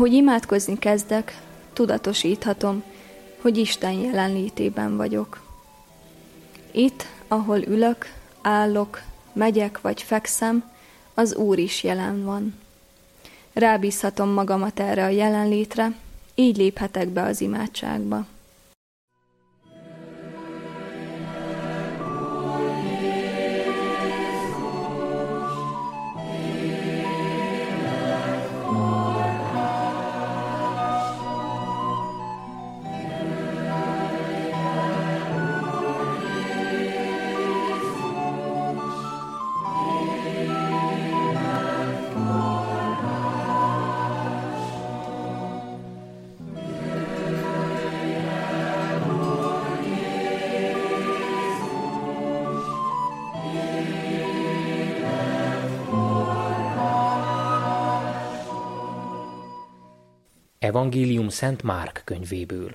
Ahogy imádkozni kezdek, tudatosíthatom, hogy Isten jelenlétében vagyok. Itt, ahol ülök, állok, megyek vagy fekszem, az Úr is jelen van. Rábízhatom magamat erre a jelenlétre, így léphetek be az imádságba. Evangélium Szent Márk könyvéből.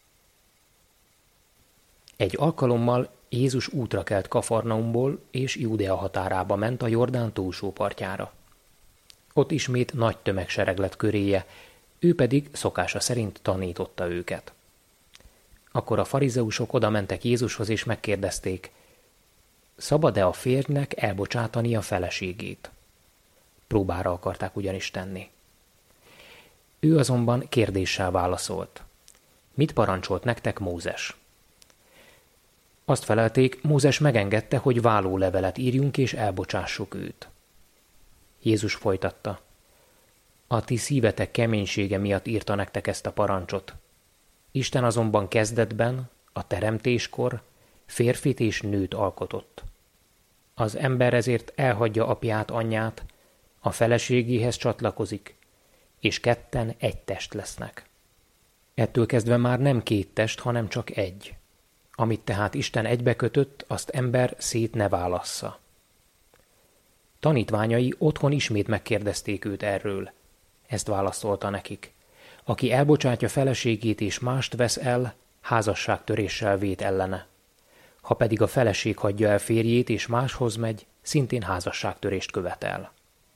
Egy alkalommal Jézus útra kelt Kafarnaumból, és Júdea határába ment a Jordán túlsó partjára. Ott ismét nagy tömegsereg lett köréje, ő pedig szokása szerint tanította őket. Akkor a farizeusok oda mentek Jézushoz, és megkérdezték, szabad-e a férjnek elbocsátani a feleségét? Próbára akarták ugyanis tenni. Ő azonban kérdéssel válaszolt. Mit parancsolt nektek Mózes? Azt felelték, Mózes megengedte, hogy vállólevelet írjunk és elbocsássuk őt. Jézus folytatta. A ti szívetek keménysége miatt írta nektek ezt a parancsot. Isten azonban kezdetben, a teremtéskor férfit és nőt alkotott. Az ember ezért elhagyja apját, anyját, a feleségéhez csatlakozik, és ketten egy test lesznek. Ettől kezdve már nem két test, hanem csak egy. Amit tehát Isten egybekötött, azt ember szét ne válassza. Tanítványai otthon ismét megkérdezték őt erről. Ezt válaszolta nekik. Aki elbocsátja feleségét és mást vesz el, házasságtöréssel vét ellene. Ha pedig a feleség hagyja el férjét és máshoz megy, szintén házasságtörést követel.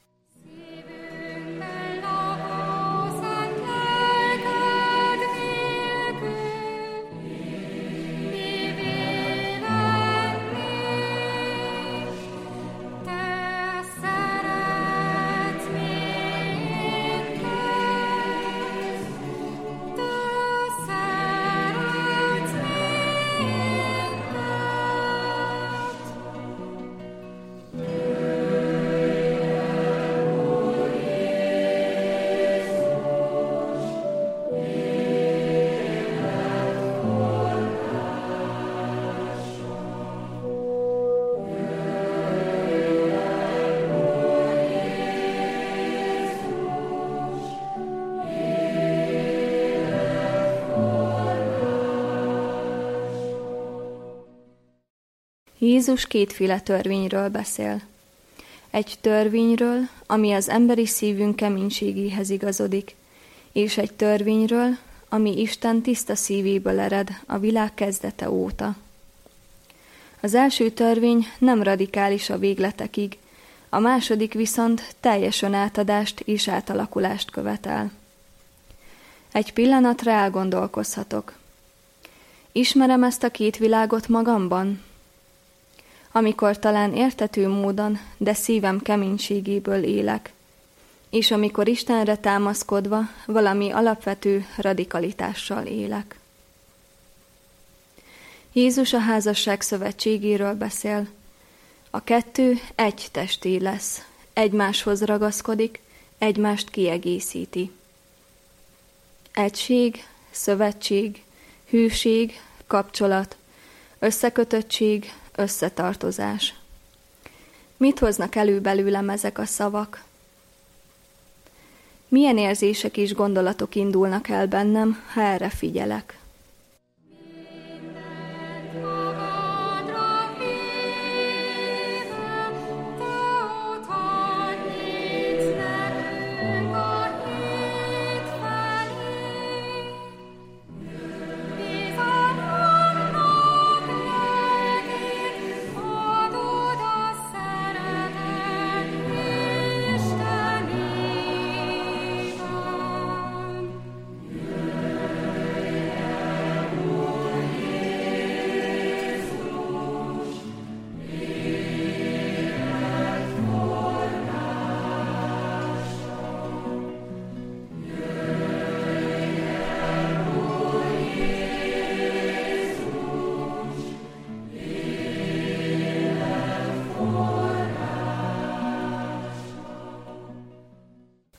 Jézus kétféle törvényről beszél. Egy törvényről, ami az emberi szívünk keménységéhez igazodik, és egy törvényről, ami Isten tiszta szívéből ered a világ kezdete óta. Az első törvény nem radikális a végletekig, a második viszont teljes önátadást és átalakulást követel. Egy pillanatra elgondolkozhatok. Ismerem ezt a két világot magamban? Amikor talán érthető módon, de szívem keménységéből élek, és amikor Istenre támaszkodva valami alapvető radikalitással élek. Jézus a házasság szövetségéről beszél. A kettő egy testé lesz, egymáshoz ragaszkodik, egymást kiegészíti. Egység, szövetség, hűség, kapcsolat, összekötöttség, összetartozás. Mit hoznak elő belőlem ezek a szavak? Milyen érzések és gondolatok indulnak el bennem, ha erre figyelek?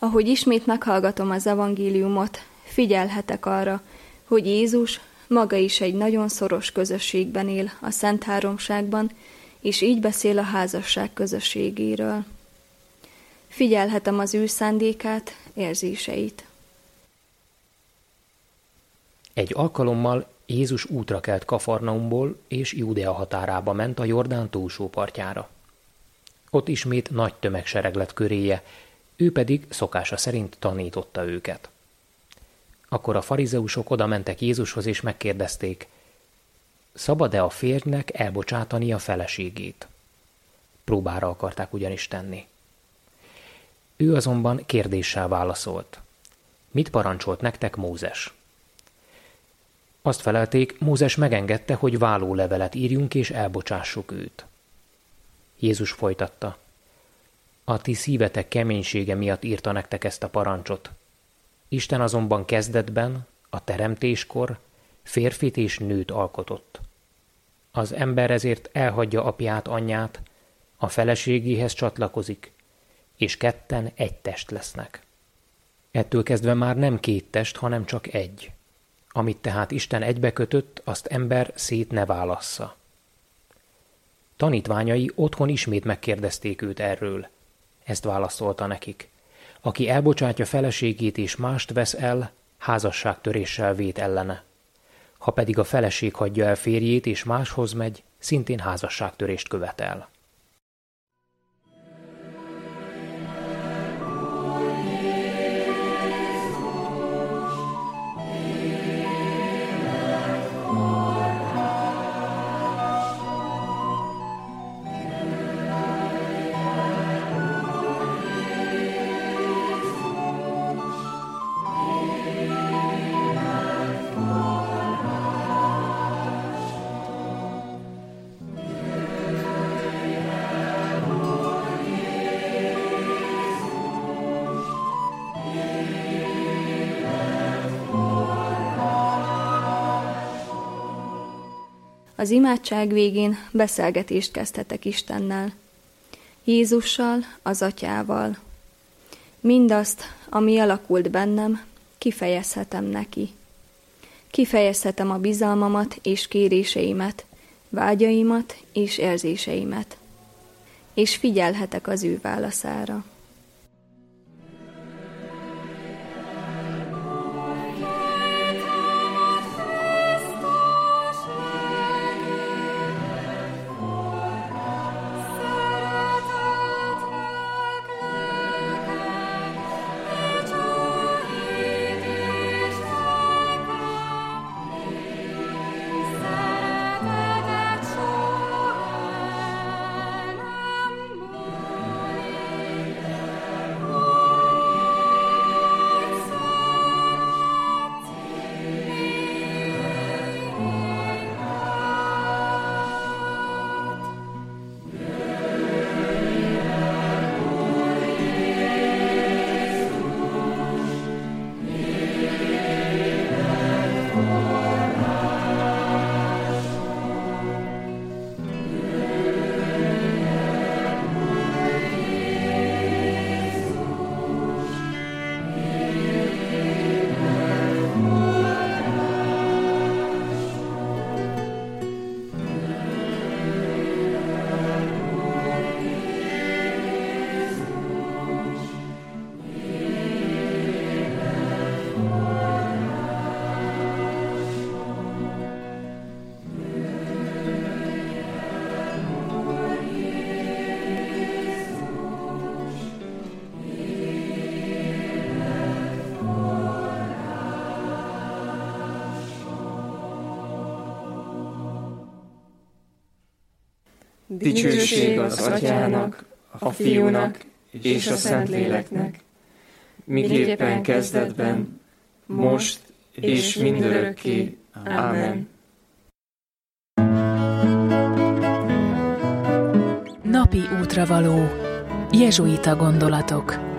Ahogy ismét meghallgatom az evangéliumot, figyelhetek arra, hogy Jézus maga is egy nagyon szoros közösségben él a Szent Háromságban, és így beszél a házasság közösségéről. Figyelhetem az ő szándékát, érzéseit. Egy alkalommal Jézus útra kelt Kafarnaumból, és Júdea határába ment a Jordán túlsó partjára. Ott ismét nagy tömegsereg lett köréje, ő pedig szokása szerint tanította őket. Akkor a farizeusok oda mentek Jézushoz, és megkérdezték, szabad-e a férjnek elbocsátani a feleségét? Próbára akarták ugyanis tenni. Ő azonban kérdéssel válaszolt. Mit parancsolt nektek Mózes? Azt felelték, Mózes megengedte, hogy vállólevelet írjunk és elbocsássuk őt. Jézus folytatta. A ti szívetek keménysége miatt írta nektek ezt a parancsot. Isten azonban kezdetben, a teremtéskor férfit és nőt alkotott. Az ember ezért elhagyja apját, anyját, a feleségéhez csatlakozik, és ketten egy test lesznek. Ettől kezdve már nem két test, hanem csak egy. Amit tehát Isten egybekötött, azt ember szét ne válassza. Tanítványai otthon ismét megkérdezték őt erről. Ezt válaszolta nekik. Aki elbocsátja feleségét és mást vesz el, házasságtöréssel vét ellene. Ha pedig a feleség hagyja el férjét és máshoz megy, szintén házasságtörést követel. Az imádság végén beszélgetést kezdhetek Istennel, Jézussal, az Atyával. Mindazt, ami alakult bennem, kifejezhetem neki. Kifejezhetem a bizalmamat és kéréseimet, vágyaimat és érzéseimet. És figyelhetek az ő válaszára. Dicsőség az Atyának, a Fiúnak és a Szentléleknek, miképpen kezdetben, most és mindörökké. Ámen. Napi útravaló. Jezsuita gondolatok.